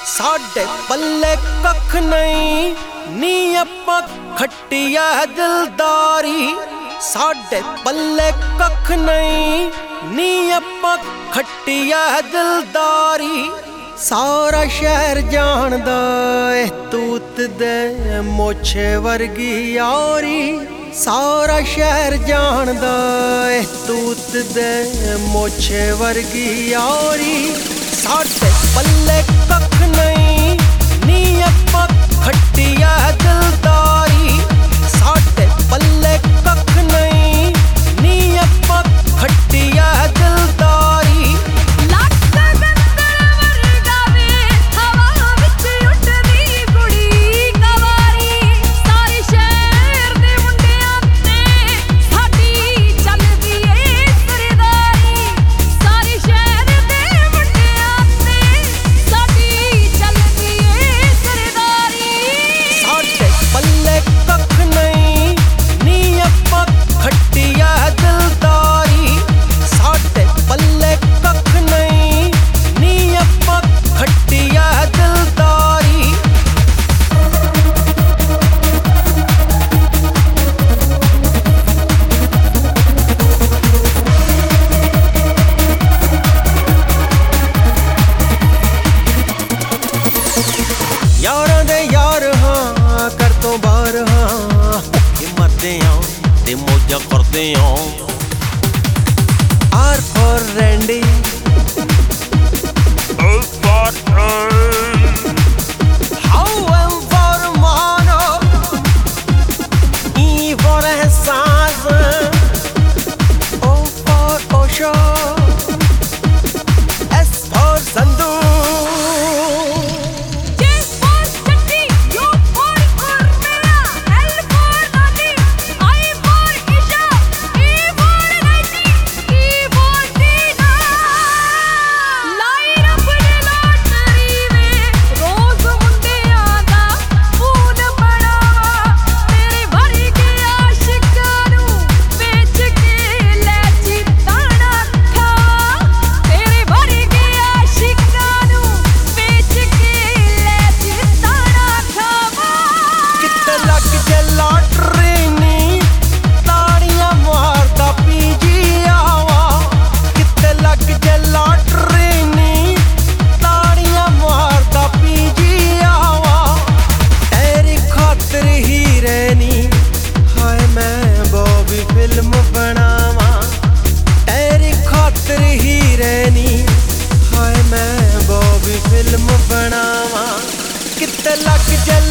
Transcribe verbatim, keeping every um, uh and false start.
साडे पल्ले कख नहीं नी आपां खट्टिया दिलदारी। साडे पल्ले कख नहीं नी आपां खट्टिया दिलदारी। सारा शहर जानदा ए तूत दे मोछे वर्गी यारी। सारा शहर जानदा ए तूत दे मोछे वर्गी यारी। साडे पल्ले कख नहीं नी आपां खट्टिया दिलदारी। साडे पल्ले कख नहीं नी आपां खट्टिया दिलदारी। यारां दे यार हाँ कर तो बार हाँ मरदे आ ते मौजा करदे आ। आर फॉर रैंडी हाउ M for Mano E for Ehsaas O for Osho S for Sandhu. Film बनावा तेरी खातिर ही रहनी हाय मैं बॉबी फिल्म बनावा। किते लग जल